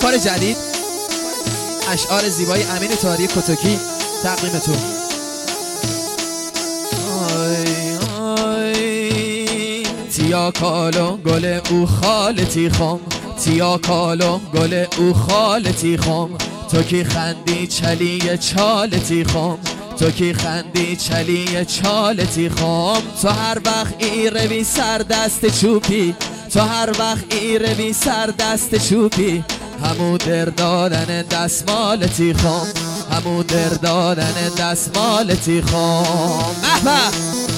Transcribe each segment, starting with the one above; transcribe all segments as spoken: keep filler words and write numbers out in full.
کار جدید، اشعار زیبای امین طاهری کتکی تقدیم تو. آی آی تیا کالو گل او خالتی خم، تیا کالو گل او خالتی خم، تو کی خندی چلی چالتی خم، تو کی خندی چلی چالتی خم، تو هر وقت ای روی سر دست چوبی، تو هر وقت ای روی سر دست چوبی، همو در دادن دستمالتی خم، همو در دادن دستمالتی خم. احبه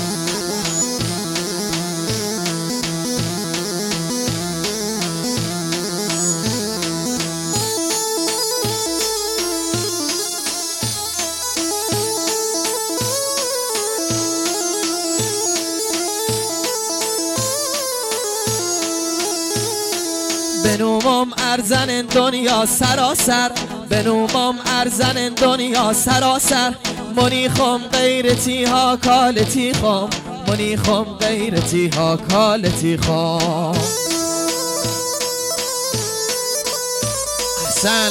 بنومم ارزن دنیا سراسر، بنومم ارزن دنیا سراسر، منیخم غیرتی ها کالتی خم، منیخم غیرتی ها کالتی خم. احسن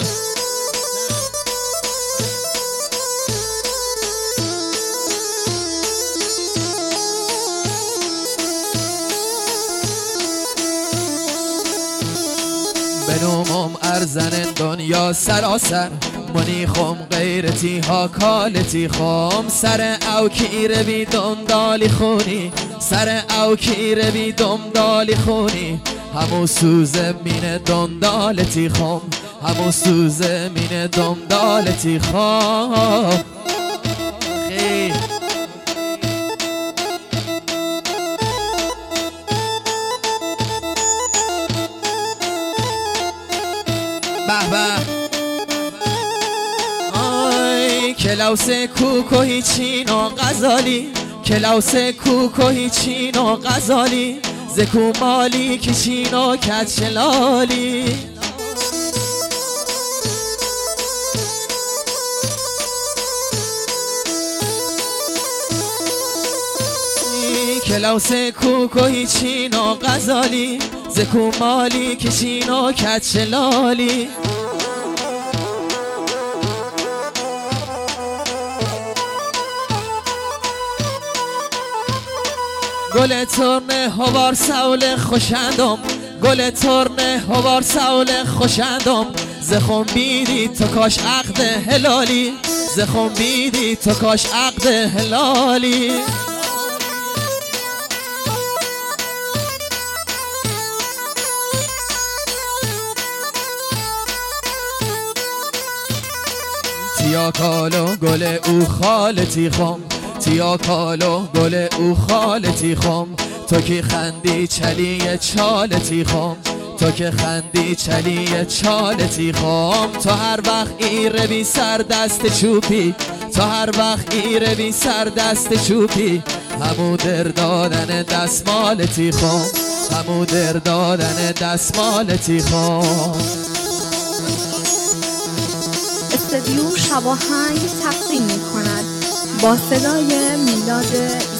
بنومم ارزن دنیا سراسر، منیخم غیرتی ها کالتی خم، سر او کی روی دنبالی خونی، سر او کی روی دنبالی خونی، همو سوز مین دنبالتی خم، همو سوز مین دنبالتی خم. خیلی به به آی کلاوس کوکو هیچینو غزالی، کلاوس کوکو هیچینو غزالی، زکو مالی کشینو کچلالی، کلاوس کوکو هیچینو غزالی، زکو مالی کشینو کچلالی. گل ترنه هوار سول خوشندم، گل ترنه هوار سول خوشندم، زخم بیدی تو کاش عقد هلالی، زخم بیدی تو کاش عقد هلالی. تیا کالو گل او خالتی خم، تیا کالو گل او خالتی خم، تو که خندی چلی چالتی خم، تو که خندی چلی چالتی خم، تو هر وقت ای روی سر دست چوبی، تو هر وقت ای روی سر دست چوبی، همو در دادن دستمالتی خم، همو در دادن دستمالتی خم. استودیو شواهنگ تقدیم می کند با صدای میلاد